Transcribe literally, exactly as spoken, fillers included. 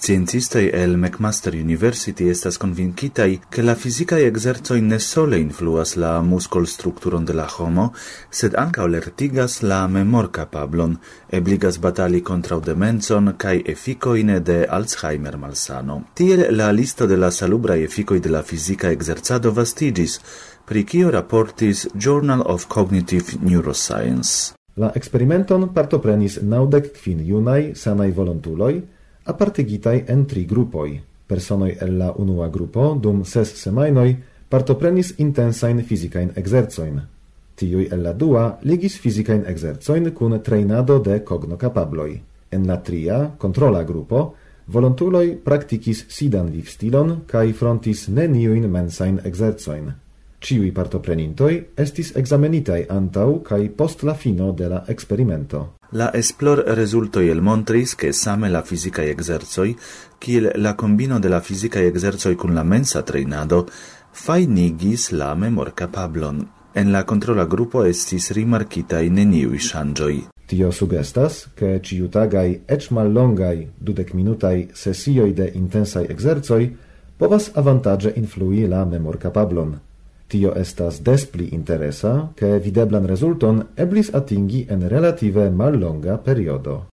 Sciencistoj el McMaster University estas convincitaj, ke la fizikaj ekzercoj ne sole influas la muskolstrukturon de la homo, sed ankaŭ lertigas la memorkapablon, ebligas batali kontraŭ demencon kaj efikojn de Alzheimer malsano. Tiel la listo de la salubraj efikoj de la fizika ekzercado vastiĝis, pri kio raportis Journal of Cognitive Neuroscience. La eksperimenton partoprenis naŭdek kvin junaj sanaj volontuloj, apartigitaj en tri grupoj. Personoj el la unua grupo dum ses semajnoj partoprenis intensajn fizikajn ekzercojn. Tiuj el la dua ligis fizikajn ekzercojn kun trejnado de kognokapabloj. En la tria, kontrola grupo, volontuloj praktikis sidan vivstilon kaj frontis neniujn mensajn ekzercojn. Ciui partoprenintoi estis examenitai antau kai post la fino de la experimento. La esplor resultoi el montris che same la fisicae exerzoi, kiel la combino de la fisicae exerzoi kun la mensa treinado, fainigis la memor capablon. En la controla gruppo estis rimarkitai neniui shangioi. Tio sugestas, che ciutagai ec mallongai dudec minutai sesioi de intensai exerzoi povas avantage influi la memor capablon. Tio estas des pli interesa, che videblan resulton eblis atingi en relative mallonga periodo.